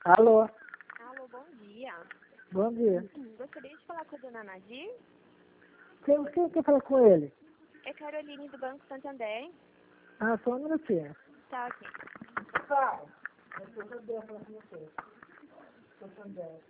Alô, Alô, bom dia. bom dia. Gostaria de falar com a dona Nadir? Quem quer falar com ele? É Caroline do Banco Santander. Ah, só um minutinho. Tá ok. Pai, eu Santander falar com você. Santander.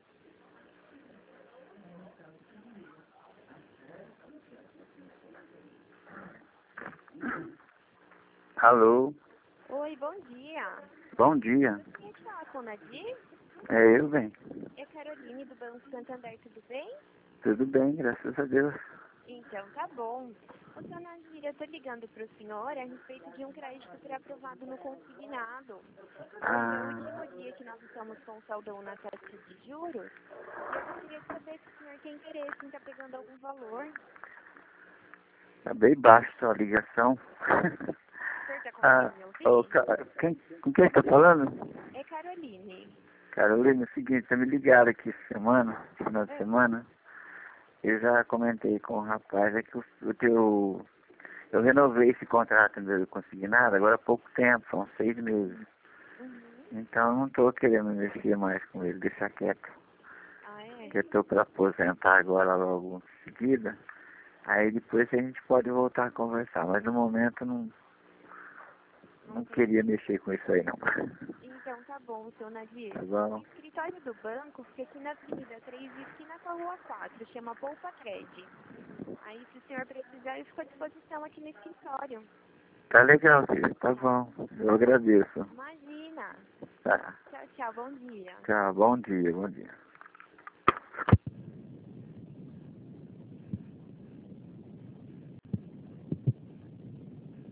Alô, Oi, bom dia. bom dia. Gostaria de falar com a Nadir? É eu, bem. É Caroline do Banco Santander, tudo bem? Tudo bem, graças a Deus. Então, tá bom. Ô, dona Nadir, eu tô ligando pro senhor a respeito de um crédito pré-aprovado no consignado. Hoje é o último dia que nós estamos com o saldão na taxa de juros. E eu gostaria de saber se o senhor tem interesse em estar pegando algum valor. Tá bem baixo sua ligação. O senhor tá conseguindo me ouvir? Com quem está falando? É Caroline. Carolina, é o seguinte, você me ligaram aqui essa semana, final de semana. Eu já comentei com o rapaz, é que eu renovei esse contrato meu consignado agora há pouco tempo, são 6 meses. Então eu não estou querendo mexer mais com ele, deixar quieto. Ah, é? Porque eu estou para aposentar agora logo em seguida. Aí depois a gente pode voltar a conversar, mas no momento não queria mexer com isso aí não. Então tá bom, seu Nadir. Tá bom? O escritório do banco fica aqui na Avenida 3, esquina com a Rua 4, chama Poupa Cred. Aí se o senhor precisar, eu fico à disposição aqui no escritório. Tá legal, filho, tá bom. Eu agradeço. Imagina. Tá, Tchau, tchau, bom dia. tá, bom dia, bom dia.